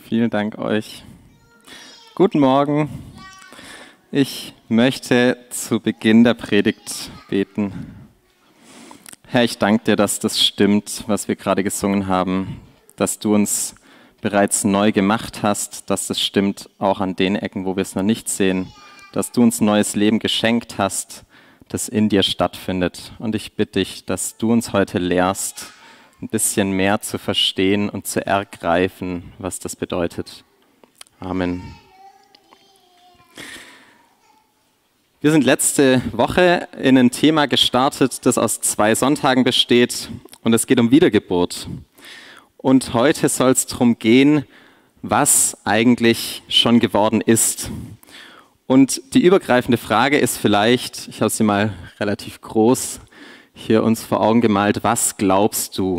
Vielen Dank euch. Guten Morgen. Ich möchte zu Beginn der Predigt beten. Herr, ich danke dir, dass das stimmt, was wir gerade gesungen haben, dass du uns bereits neu gemacht hast, dass das stimmt auch an den Ecken, wo wir es noch nicht sehen, dass du uns neues Leben geschenkt hast, das in dir stattfindet. Und ich bitte dich, dass du uns heute lehrst, ein bisschen mehr zu verstehen und zu ergreifen, was das bedeutet. Amen. Wir sind letzte Woche in ein Thema gestartet, das aus 2 Sonntagen besteht, und es geht um Wiedergeburt. Und heute soll es darum gehen, was eigentlich schon geworden ist. Und die übergreifende Frage ist vielleicht, ich habe sie mal relativ groß hier uns vor Augen gemalt, was glaubst du?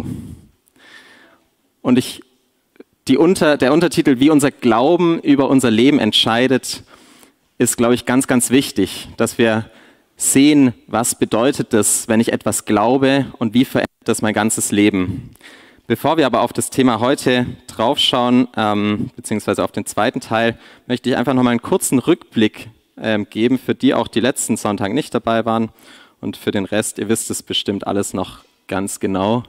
Und der Untertitel, wie unser Glauben über unser Leben entscheidet, ist, glaube ich, ganz, ganz wichtig, dass wir sehen, was bedeutet das, wenn ich etwas glaube und wie verändert das mein ganzes Leben. Bevor wir aber auf das Thema heute draufschauen, beziehungsweise auf den zweiten Teil, möchte ich einfach nochmal einen kurzen Rückblick geben, für die auch die letzten Sonntag nicht dabei waren. Und für den Rest, ihr wisst es bestimmt alles noch ganz genau.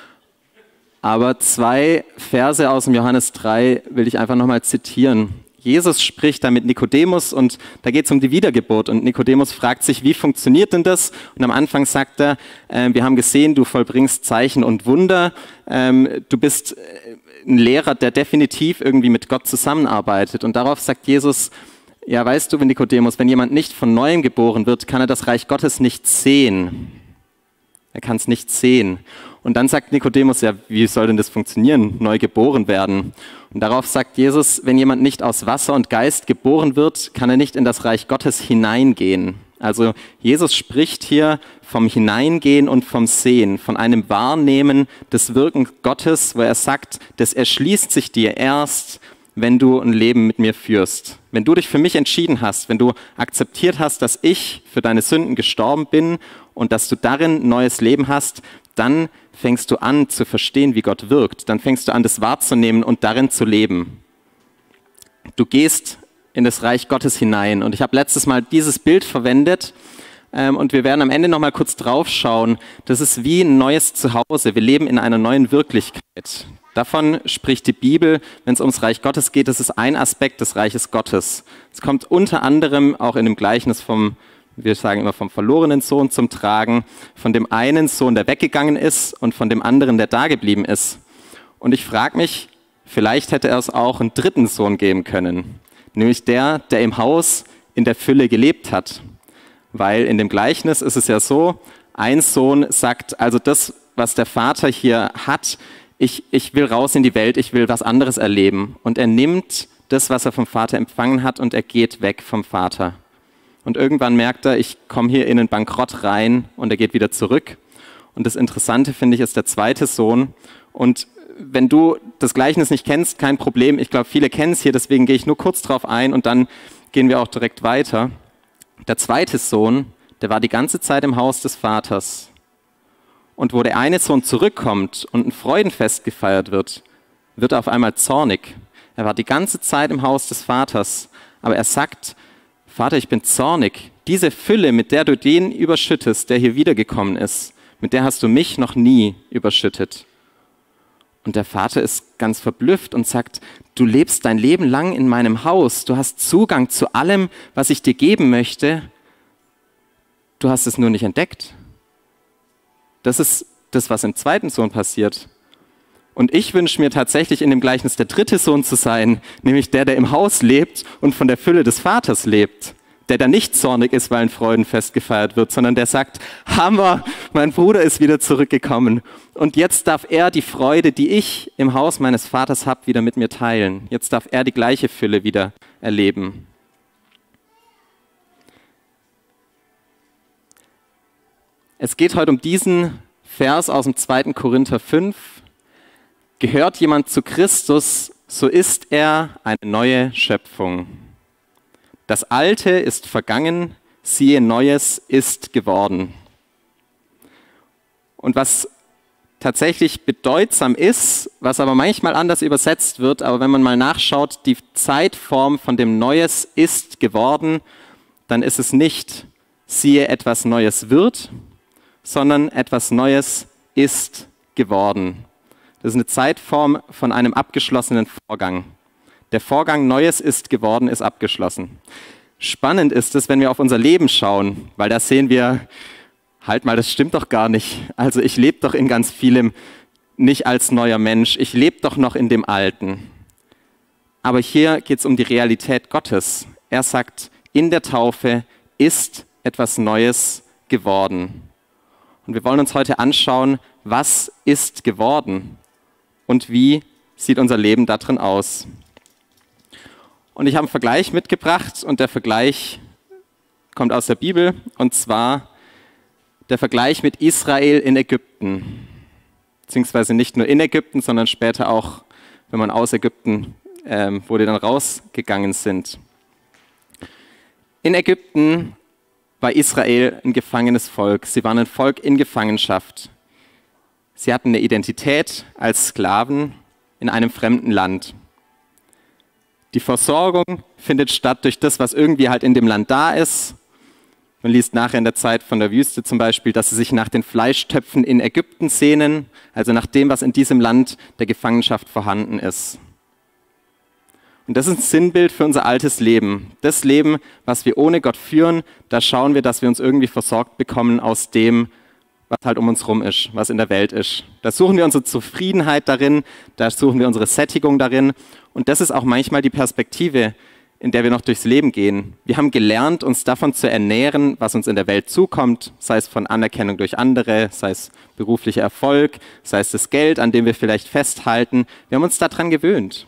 Aber 2 Verse aus dem Johannes 3 will ich einfach nochmal zitieren. Jesus spricht da mit Nikodemus und da geht es um die Wiedergeburt. Und Nikodemus fragt sich, wie funktioniert denn das? Und am Anfang sagt er, wir haben gesehen, du vollbringst Zeichen und Wunder. Du bist ein Lehrer, der definitiv irgendwie mit Gott zusammenarbeitet. Und darauf sagt Jesus, ja, weißt du, Nikodemus, wenn jemand nicht von Neuem geboren wird, kann er das Reich Gottes nicht sehen. Er kann es nicht sehen. Und dann sagt Nikodemus, ja, wie soll denn das funktionieren, neu geboren werden? Und darauf sagt Jesus, wenn jemand nicht aus Wasser und Geist geboren wird, kann er nicht in das Reich Gottes hineingehen. Also Jesus spricht hier vom Hineingehen und vom Sehen, von einem Wahrnehmen des Wirkens Gottes, wo er sagt, das erschließt sich dir erst, wenn du ein Leben mit mir führst. Wenn du dich für mich entschieden hast, wenn du akzeptiert hast, dass ich für deine Sünden gestorben bin und dass du darin neues Leben hast, dann fängst du an zu verstehen, wie Gott wirkt. Dann fängst du an, das wahrzunehmen und darin zu leben. Du gehst in das Reich Gottes hinein. Und ich habe letztes Mal dieses Bild verwendet und wir werden am Ende noch mal kurz drauf schauen. Das ist wie ein neues Zuhause. Wir leben in einer neuen Wirklichkeit. Davon spricht die Bibel, wenn es ums Reich Gottes geht. Das ist ein Aspekt des Reiches Gottes. Es kommt unter anderem auch in dem Gleichnis wir sagen immer vom verlorenen Sohn zum Tragen, von dem einen Sohn, der weggegangen ist und von dem anderen, der da geblieben ist. Und ich frage mich, vielleicht hätte es auch einen dritten Sohn geben können, nämlich der im Haus in der Fülle gelebt hat. Weil in dem Gleichnis ist es ja so, ein Sohn sagt, also das, was der Vater hier hat, ich will raus in die Welt, ich will was anderes erleben. Und er nimmt das, was er vom Vater empfangen hat, und er geht weg vom Vater. Und irgendwann merkt er, ich komme hier in einen Bankrott rein, und er geht wieder zurück. Und das Interessante, finde ich, ist der zweite Sohn. Und wenn du das Gleichnis nicht kennst, kein Problem. Ich glaube, viele kennen es hier, deswegen gehe ich nur kurz drauf ein und dann gehen wir auch direkt weiter. Der zweite Sohn, der war die ganze Zeit im Haus des Vaters. Und wo der eine Sohn zurückkommt und ein Freudenfest gefeiert wird, wird er auf einmal zornig. Er war die ganze Zeit im Haus des Vaters, aber er sagt, Vater, ich bin zornig. Diese Fülle, mit der du den überschüttest, der hier wiedergekommen ist, mit der hast du mich noch nie überschüttet. Und der Vater ist ganz verblüfft und sagt, du lebst dein Leben lang in meinem Haus, du hast Zugang zu allem, was ich dir geben möchte, du hast es nur nicht entdeckt. Das ist das, was im zweiten Sohn passiert. Und ich wünsche mir tatsächlich in dem Gleichnis der dritte Sohn zu sein, nämlich der im Haus lebt und von der Fülle des Vaters lebt. Der da nicht zornig ist, weil ein Freudenfest gefeiert wird, sondern der sagt, Hammer, mein Bruder ist wieder zurückgekommen. Und jetzt darf er die Freude, die ich im Haus meines Vaters habe, wieder mit mir teilen. Jetzt darf er die gleiche Fülle wieder erleben. Es geht heute um diesen Vers aus dem 2. Korinther 5. Gehört jemand zu Christus, so ist er eine neue Schöpfung. Das Alte ist vergangen, siehe, Neues ist geworden. Und was tatsächlich bedeutsam ist, was aber manchmal anders übersetzt wird, aber wenn man mal nachschaut, die Zeitform von dem Neues ist geworden, dann ist es nicht, siehe, etwas Neues wird, sondern etwas Neues ist geworden. Das ist eine Zeitform von einem abgeschlossenen Vorgang. Der Vorgang Neues ist geworden, ist abgeschlossen. Spannend ist es, wenn wir auf unser Leben schauen, weil da sehen wir, halt mal, das stimmt doch gar nicht. Also ich lebe doch in ganz vielem nicht als neuer Mensch. Ich lebe doch noch in dem Alten. Aber hier geht es um die Realität Gottes. Er sagt, in der Taufe ist etwas Neues geworden. Und wir wollen uns heute anschauen, was ist geworden und wie sieht unser Leben da drin aus. Und ich habe einen Vergleich mitgebracht und der Vergleich kommt aus der Bibel und zwar der Vergleich mit Israel in Ägypten. Beziehungsweise nicht nur in Ägypten, sondern später auch, wenn man aus Ägypten, wo die dann rausgegangen sind. In Ägypten war Israel ein gefangenes Volk. Sie waren ein Volk in Gefangenschaft. Sie hatten eine Identität als Sklaven in einem fremden Land. Die Versorgung findet statt durch das, was irgendwie halt in dem Land da ist. Man liest nachher in der Zeit von der Wüste zum Beispiel, dass sie sich nach den Fleischtöpfen in Ägypten sehnen, also nach dem, was in diesem Land der Gefangenschaft vorhanden ist. Und das ist ein Sinnbild für unser altes Leben. Das Leben, was wir ohne Gott führen, da schauen wir, dass wir uns irgendwie versorgt bekommen aus dem, was halt um uns rum ist, was in der Welt ist. Da suchen wir unsere Zufriedenheit darin, da suchen wir unsere Sättigung darin. Und das ist auch manchmal die Perspektive, in der wir noch durchs Leben gehen. Wir haben gelernt, uns davon zu ernähren, was uns in der Welt zukommt, sei es von Anerkennung durch andere, sei es beruflicher Erfolg, sei es das Geld, an dem wir vielleicht festhalten. Wir haben uns daran gewöhnt.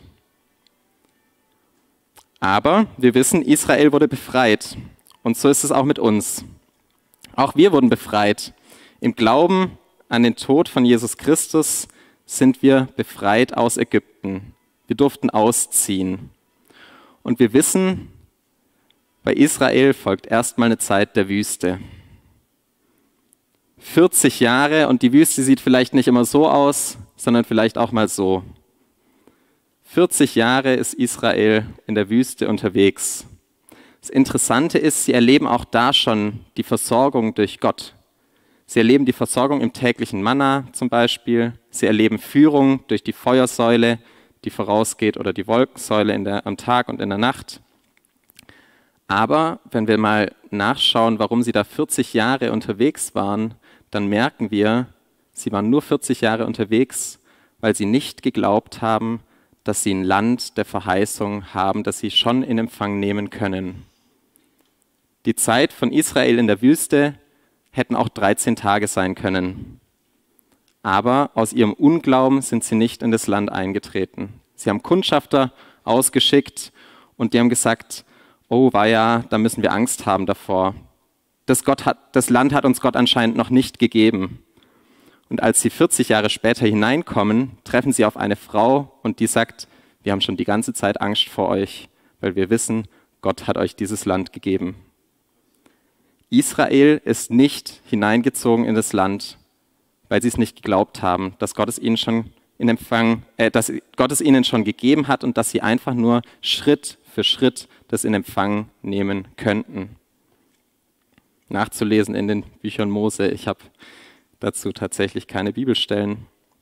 Aber wir wissen, Israel wurde befreit. Und so ist es auch mit uns. Auch wir wurden befreit. Im Glauben an den Tod von Jesus Christus sind wir befreit aus Ägypten. Wir durften ausziehen. Und wir wissen, bei Israel folgt erstmal eine Zeit der Wüste. 40 Jahre und die Wüste sieht vielleicht nicht immer so aus, sondern vielleicht auch mal so. 40 Jahre ist Israel in der Wüste unterwegs. Das Interessante ist, sie erleben auch da schon die Versorgung durch Gott. Sie erleben die Versorgung im täglichen Manna zum Beispiel. Sie erleben Führung durch die Feuersäule, die vorausgeht, oder die Wolkensäule am Tag und in der Nacht. Aber wenn wir mal nachschauen, warum sie da 40 Jahre unterwegs waren, dann merken wir, sie waren nur 40 Jahre unterwegs, weil sie nicht geglaubt haben, dass sie ein Land der Verheißung haben, das sie schon in Empfang nehmen können. Die Zeit von Israel in der Wüste hätten auch 13 Tage sein können. Aber aus ihrem Unglauben sind sie nicht in das Land eingetreten. Sie haben Kundschafter ausgeschickt und die haben gesagt, oh weia, da müssen wir Angst haben davor. Das Land hat uns Gott anscheinend noch nicht gegeben. Und als sie 40 Jahre später hineinkommen, treffen sie auf eine Frau und die sagt, wir haben schon die ganze Zeit Angst vor euch, weil wir wissen, Gott hat euch dieses Land gegeben. Israel ist nicht hineingezogen in das Land, weil sie es nicht geglaubt haben, dass Gott es ihnen schon dass Gott es ihnen schon gegeben hat und dass sie einfach nur Schritt für Schritt das in Empfang nehmen könnten. Nachzulesen in den Büchern Mose. Ich habe dazu tatsächlich keine Bibelstellen.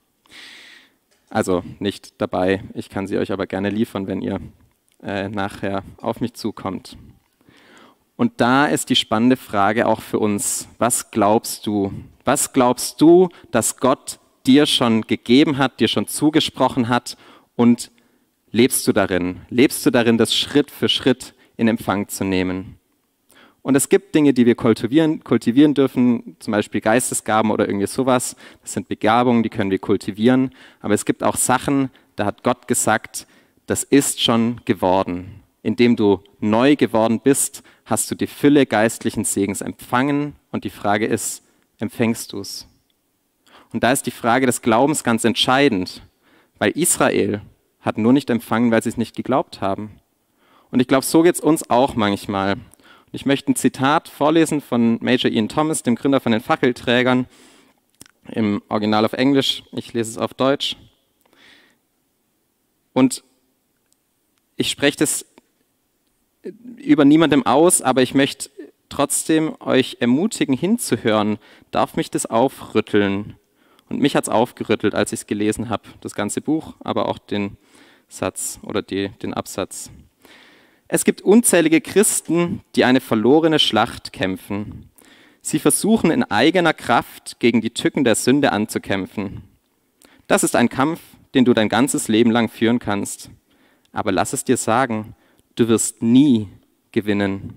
Also nicht dabei. Ich kann sie euch aber gerne liefern, wenn ihr nachher auf mich zukommt. Und da ist die spannende Frage auch für uns. Was glaubst du? Was glaubst du, dass Gott dir schon gegeben hat, dir schon zugesprochen hat und lebst du darin? Lebst du darin, das Schritt für Schritt in Empfang zu nehmen? Und es gibt Dinge, die wir kultivieren dürfen, zum Beispiel Geistesgaben oder irgendwie sowas. Das sind Begabungen, die können wir kultivieren. Aber es gibt auch Sachen, da hat Gott gesagt, das ist schon geworden. Indem du neu geworden bist, hast du die Fülle geistlichen Segens empfangen. Und die Frage ist, empfängst du es? Und da ist die Frage des Glaubens ganz entscheidend, weil Israel hat nur nicht empfangen, weil sie es nicht geglaubt haben. Und ich glaube, so geht es uns auch manchmal. Ich möchte ein Zitat vorlesen von Major Ian Thomas, dem Gründer von den Fackelträgern. im Original auf Englisch, ich lese es auf Deutsch. Und ich spreche das über niemandem aus, aber ich möchte trotzdem euch ermutigen, hinzuhören. Darf mich das aufrütteln? Und mich hat es aufgerüttelt, als ich es gelesen habe, das ganze Buch, aber auch den Satz oder den Absatz. Es gibt unzählige Christen, die eine verlorene Schlacht kämpfen. Sie versuchen in eigener Kraft gegen die Tücken der Sünde anzukämpfen. Das ist ein Kampf, den du dein ganzes Leben lang führen kannst. Aber lass es dir sagen, du wirst nie gewinnen.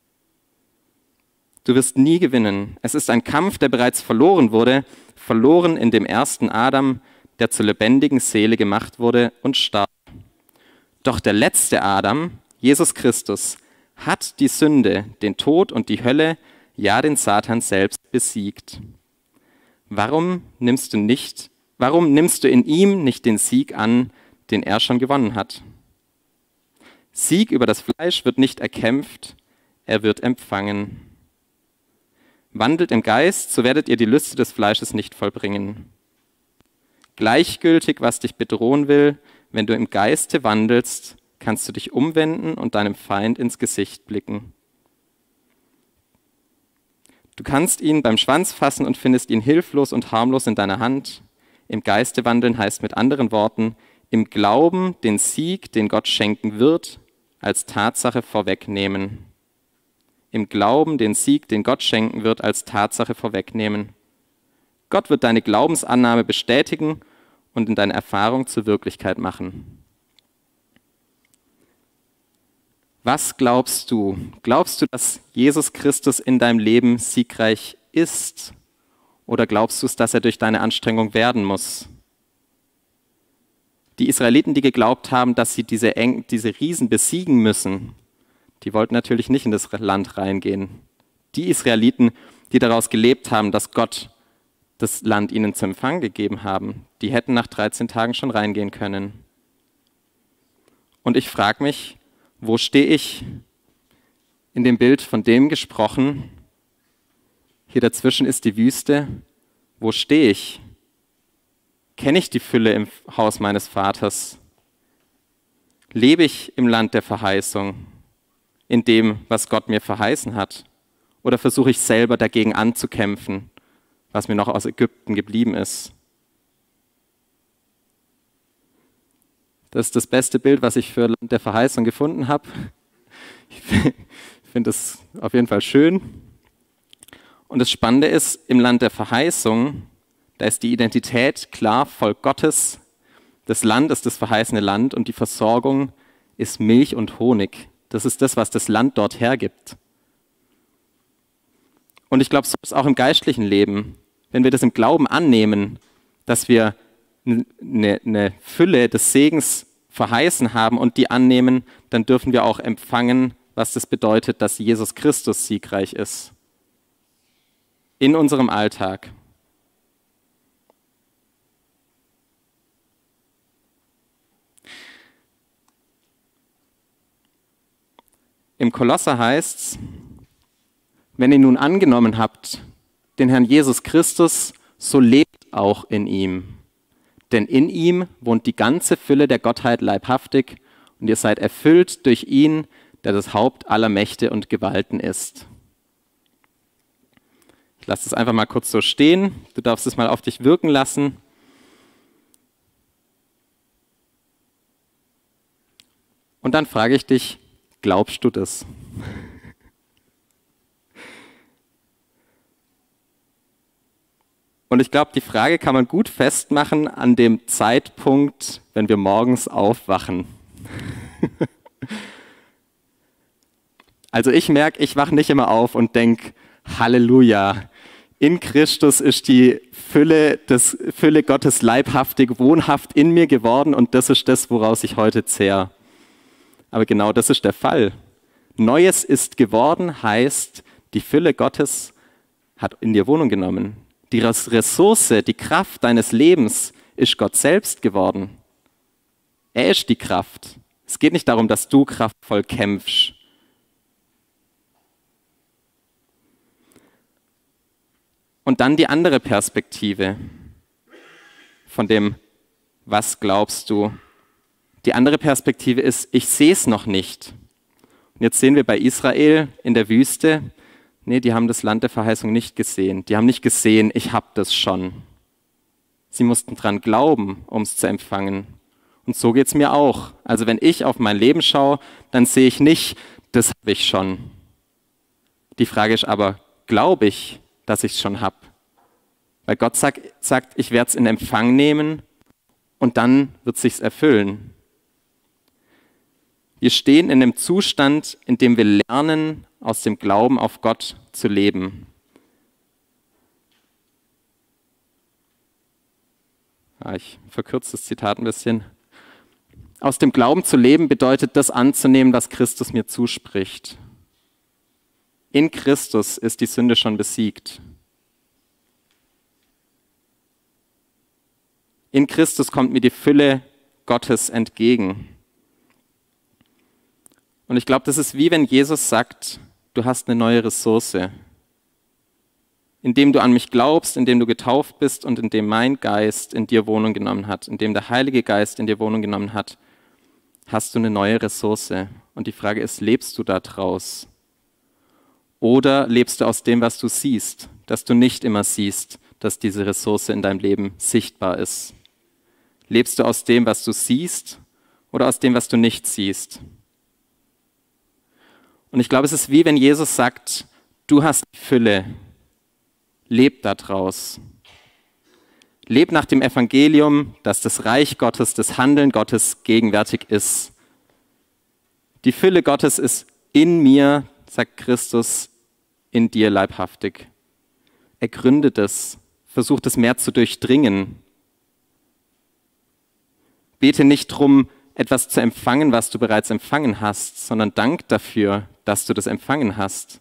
Du wirst nie gewinnen. Es ist ein Kampf, der bereits verloren wurde, verloren in dem ersten Adam, der zur lebendigen Seele gemacht wurde und starb. Doch der letzte Adam, Jesus Christus, hat die Sünde, den Tod und die Hölle, ja den Satan selbst besiegt. Warum nimmst du in ihm nicht den Sieg an, den er schon gewonnen hat? Sieg über das Fleisch wird nicht erkämpft, er wird empfangen. Wandelt im Geist, so werdet ihr die Lüste des Fleisches nicht vollbringen. Gleichgültig, was dich bedrohen will, wenn du im Geiste wandelst, kannst du dich umwenden und deinem Feind ins Gesicht blicken. Du kannst ihn beim Schwanz fassen und findest ihn hilflos und harmlos in deiner Hand. Im Geiste wandeln heißt mit anderen Worten, im Glauben den Sieg, den Gott schenken wird, als Tatsache vorwegnehmen. Im Glauben den Sieg, den Gott schenken wird, als Tatsache vorwegnehmen. Gott wird deine Glaubensannahme bestätigen und in deiner Erfahrung zur Wirklichkeit machen. Was glaubst du? Glaubst du, dass Jesus Christus in deinem Leben siegreich ist? Oder glaubst du es, dass er durch deine Anstrengung werden muss? Die Israeliten, die geglaubt haben, dass sie diese Riesen besiegen müssen, die wollten natürlich nicht in das Land reingehen. Die Israeliten, die daraus gelebt haben, dass Gott das Land ihnen zum Empfang gegeben haben, die hätten nach 13 Tagen schon reingehen können. Und ich frage mich, wo stehe ich? In dem Bild von dem gesprochen, hier dazwischen ist die Wüste, wo stehe ich? Kenne ich die Fülle im Haus meines Vaters? Lebe ich im Land der Verheißung, in dem, was Gott mir verheißen hat? Oder versuche ich selber dagegen anzukämpfen, was mir noch aus Ägypten geblieben ist? Das ist das beste Bild, was ich für Land der Verheißung gefunden habe. Ich finde es auf jeden Fall schön. Und das Spannende ist, im Land der Verheißung, da ist die Identität klar, Volk Gottes. Das Land ist das verheißene Land und die Versorgung ist Milch und Honig. Das ist das, was das Land dort hergibt. Und ich glaube, so ist es auch im geistlichen Leben. Wenn wir das im Glauben annehmen, dass wir eine Fülle des Segens verheißen haben und die annehmen, dann dürfen wir auch empfangen, was das bedeutet, dass Jesus Christus siegreich ist. In unserem Alltag. Im Kolosser heißt es, wenn ihr nun angenommen habt, den Herrn Jesus Christus, so lebt auch in ihm. Denn in ihm wohnt die ganze Fülle der Gottheit leibhaftig und ihr seid erfüllt durch ihn, der das Haupt aller Mächte und Gewalten ist. Ich lasse es einfach mal kurz so stehen. Du darfst es mal auf dich wirken lassen. Und dann frage ich dich, glaubst du das? Und ich glaube, die Frage kann man gut festmachen an dem Zeitpunkt, wenn wir morgens aufwachen. Also ich merke, ich wache nicht immer auf und denke, Halleluja, in Christus ist die Fülle Gottes leibhaftig, wohnhaft in mir geworden und das ist das, woraus ich heute zehre. Aber genau das ist der Fall. Neues ist geworden heißt, die Fülle Gottes hat in dir Wohnung genommen. Die Ressource, die Kraft deines Lebens ist Gott selbst geworden. Er ist die Kraft. Es geht nicht darum, dass du kraftvoll kämpfst. Und dann die andere Perspektive von dem, was glaubst du? Die andere Perspektive ist, ich sehe es noch nicht. Und jetzt sehen wir bei Israel in der Wüste, nee, die haben das Land der Verheißung nicht gesehen. Die haben nicht gesehen, ich habe das schon. Sie mussten dran glauben, um es zu empfangen. Und so geht es mir auch. Also wenn ich auf mein Leben schaue, dann sehe ich nicht, das habe ich schon. Die Frage ist aber, glaube ich, dass ich es schon habe? Weil Gott sagt, ich werde es in Empfang nehmen und dann wird es sich erfüllen. Wir stehen in einem Zustand, in dem wir lernen, aus dem Glauben auf Gott zu leben. Ich verkürze das Zitat ein bisschen. Aus dem Glauben zu leben bedeutet, das anzunehmen, was Christus mir zuspricht. In Christus ist die Sünde schon besiegt. In Christus kommt mir die Fülle Gottes entgegen. Und ich glaube, das ist wie wenn Jesus sagt, du hast eine neue Ressource. Indem du an mich glaubst, indem du getauft bist und indem mein Geist in dir Wohnung genommen hat, indem der Heilige Geist in dir Wohnung genommen hat, hast du eine neue Ressource. Und die Frage ist, lebst du da draus? Oder lebst du aus dem, was du siehst, dass du nicht immer siehst, dass diese Ressource in deinem Leben sichtbar ist? Lebst du aus dem, was du siehst, oder aus dem, was du nicht siehst? Und ich glaube, es ist wie wenn Jesus sagt, du hast die Fülle, leb da draus. Leb nach dem Evangelium, dass das Reich Gottes, das Handeln Gottes gegenwärtig ist. Die Fülle Gottes ist in mir, sagt Christus, in dir leibhaftig. Er gründet es, versucht es mehr zu durchdringen. Bete nicht darum, etwas zu empfangen, was du bereits empfangen hast, sondern dank dafür, dass du das empfangen hast.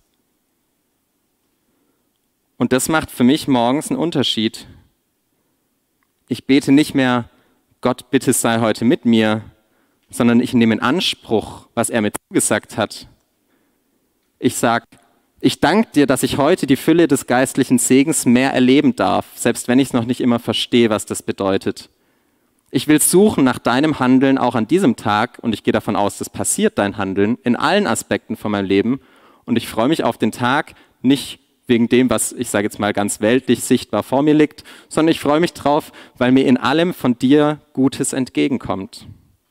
Und das macht für mich morgens einen Unterschied. Ich bete nicht mehr, Gott, bitte sei heute mit mir, sondern ich nehme in Anspruch, was er mir zugesagt hat. Ich sage, ich danke dir, dass ich heute die Fülle des geistlichen Segens mehr erleben darf, selbst wenn ich es noch nicht immer verstehe, was das bedeutet. Ich will suchen nach deinem Handeln auch an diesem Tag und ich gehe davon aus, das passiert, dein Handeln, in allen Aspekten von meinem Leben. Und ich freue mich auf den Tag, nicht wegen dem, was, ich sage jetzt mal, ganz weltlich sichtbar vor mir liegt, sondern ich freue mich drauf, weil mir in allem von dir Gutes entgegenkommt.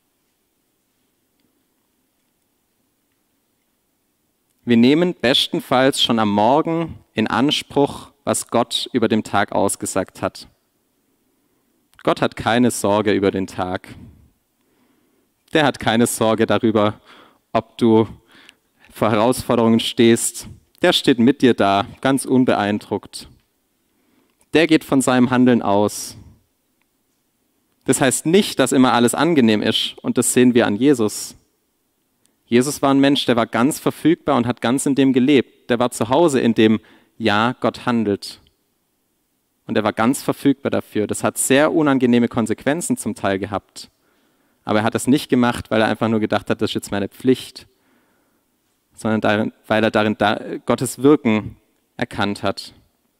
Wir nehmen bestenfalls schon am Morgen in Anspruch, was Gott über den Tag ausgesagt hat. Gott hat keine Sorge über den Tag. Der hat keine Sorge darüber, ob du vor Herausforderungen stehst. Der steht mit dir da, ganz unbeeindruckt. Der geht von seinem Handeln aus. Das heißt nicht, dass immer alles angenehm ist, und das sehen wir an Jesus. Jesus war ein Mensch, der war ganz verfügbar und hat ganz in dem gelebt. Der war zu Hause in dem, ja, Gott handelt. Und er war ganz verfügbar dafür. Das hat sehr unangenehme Konsequenzen zum Teil gehabt. Aber er hat das nicht gemacht, weil er einfach nur gedacht hat, das ist jetzt meine Pflicht, sondern weil er darin Gottes Wirken erkannt hat.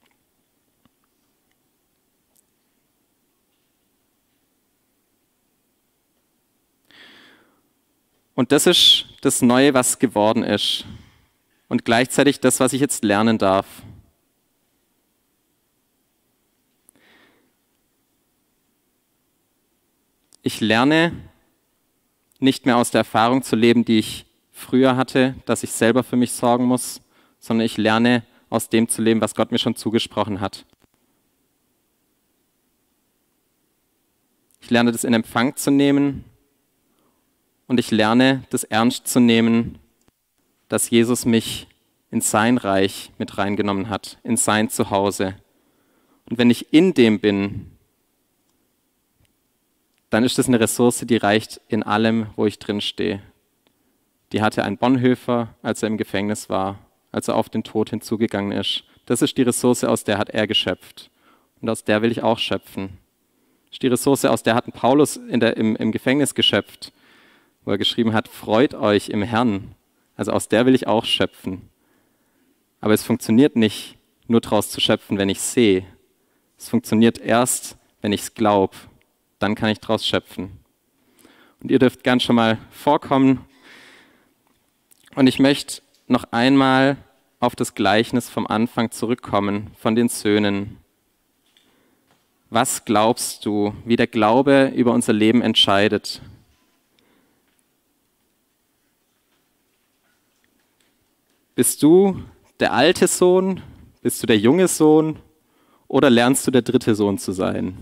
Und das ist das Neue, was geworden ist. Und gleichzeitig das, was ich jetzt lernen darf. Ich lerne nicht mehr aus der Erfahrung zu leben, die ich früher hatte, dass ich selber für mich sorgen muss, sondern ich lerne aus dem zu leben, was Gott mir schon zugesprochen hat. Ich lerne das in Empfang zu nehmen und ich lerne das ernst zu nehmen, dass Jesus mich in sein Reich mit reingenommen hat, in sein Zuhause. Und wenn ich in dem bin, dann ist das eine Ressource, die reicht in allem, wo ich drin stehe. Die hatte ein Bonhoeffer, als er im Gefängnis war, als er auf den Tod hinzugegangen ist. Das ist die Ressource, aus der hat er geschöpft. Und aus der will ich auch schöpfen. Das ist die Ressource, aus der hat Paulus im Gefängnis geschöpft, wo er geschrieben hat, freut euch im Herrn. Also aus der will ich auch schöpfen. Aber es funktioniert nicht, nur daraus zu schöpfen, wenn ich es sehe. Es funktioniert erst, wenn ich es glaube. Dann kann ich daraus schöpfen. Und ihr dürft gern schon mal vorkommen. Und ich möchte noch einmal auf das Gleichnis vom Anfang zurückkommen, von den Söhnen. Was glaubst du, wie der Glaube über unser Leben entscheidet? Bist du der alte Sohn? Bist du der junge Sohn? Oder lernst du der dritte Sohn zu sein?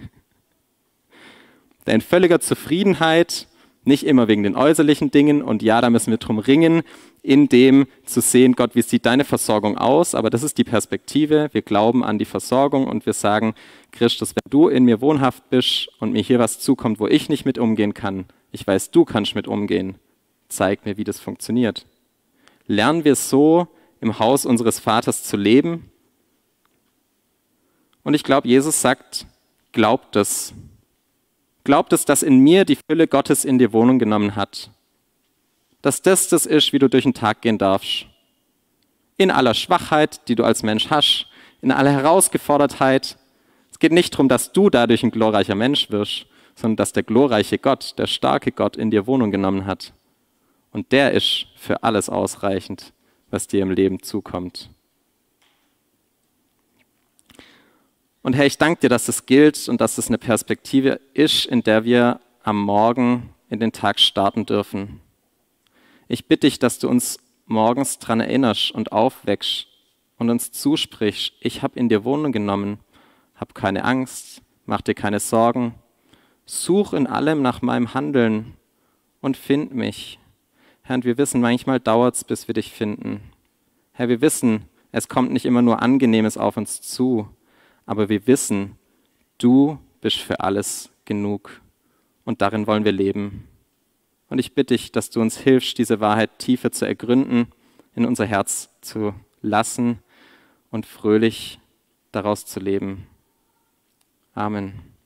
Der in völliger Zufriedenheit, nicht immer wegen den äußerlichen Dingen, und ja, da müssen wir drum ringen, in dem zu sehen, Gott, wie sieht deine Versorgung aus? Aber das ist die Perspektive, wir glauben an die Versorgung und wir sagen, Christus, wenn du in mir wohnhaft bist und mir hier was zukommt, wo ich nicht mit umgehen kann, ich weiß, du kannst mit umgehen, zeig mir, wie das funktioniert. Lernen wir so im Haus unseres Vaters zu leben? Und ich glaube, Jesus sagt, glaubt es. Glaubt es, dass in mir die Fülle Gottes in dir Wohnung genommen hat. Dass das ist, wie du durch den Tag gehen darfst. In aller Schwachheit, die du als Mensch hast, in aller Herausgefordertheit. Es geht nicht darum, dass du dadurch ein glorreicher Mensch wirst, sondern dass der glorreiche Gott, der starke Gott in dir Wohnung genommen hat. Und der ist für alles ausreichend, was dir im Leben zukommt. Und Herr, ich danke dir, dass es gilt und dass es eine Perspektive ist, in der wir am Morgen in den Tag starten dürfen. Ich bitte dich, dass du uns morgens daran erinnerst und aufweckst und uns zusprichst, ich habe in dir Wohnung genommen, hab keine Angst, mach dir keine Sorgen, such in allem nach meinem Handeln und find mich. Herr, und wir wissen, manchmal dauert es, bis wir dich finden. Herr, wir wissen, es kommt nicht immer nur Angenehmes auf uns zu, aber wir wissen, du bist für alles genug und darin wollen wir leben. Und ich bitte dich, dass du uns hilfst, diese Wahrheit tiefer zu ergründen, in unser Herz zu lassen und fröhlich daraus zu leben. Amen.